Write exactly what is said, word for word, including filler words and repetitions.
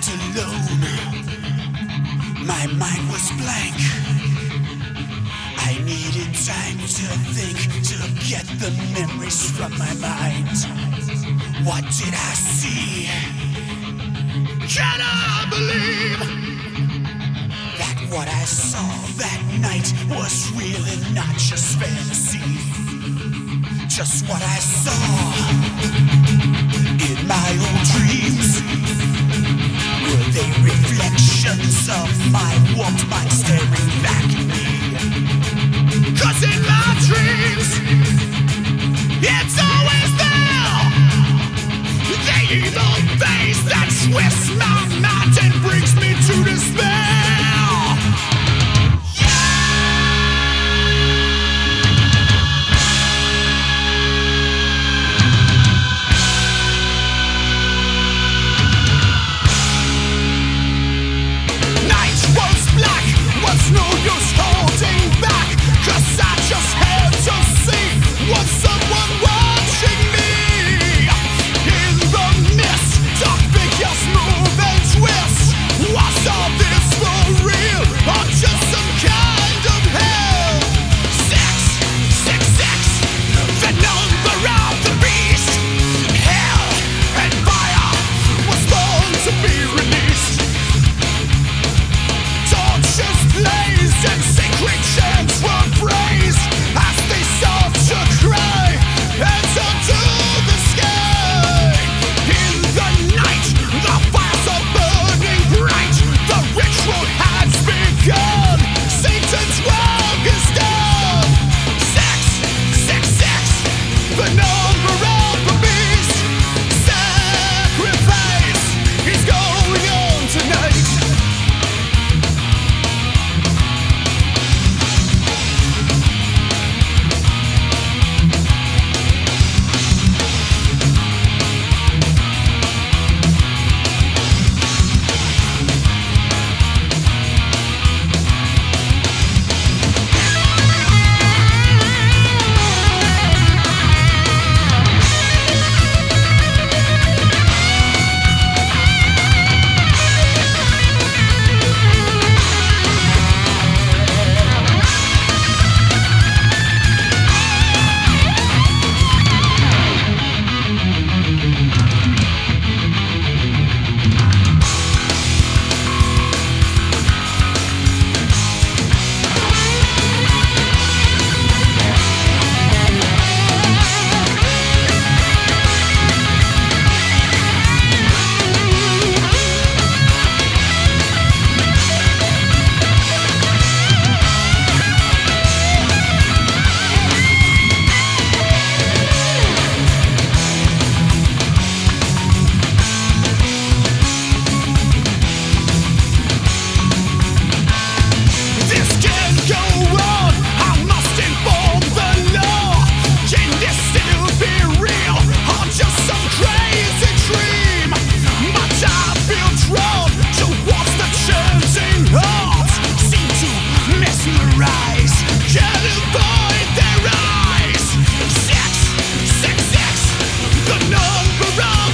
felt alone. My mind was blank. I needed time to think, to get the memories from my mind. What did I see? Can I believe that what I saw that night was real and not just fantasy? Just what I saw in my old dreams. Were they reflections of my warped mind staring back at me? 'Cause in my dreams, it's always there. The evil face that twists my mind and brings me to despair. No use holding back, 'cause I just had to see, was someone watching me? In the mist, dark figures move and twist. Was all this for real, or just some kind of hell? Six, six, six, the number of the beast. Hell and fire was born to be released. Torches blazed and sacred chants were praised as they sought to cry and turn to the sky. In the night, the fires are burning bright. The ritual has begun. Satan's work is done. Six, six, six, the number of the beast. Sacrifice is going on tonight. The number of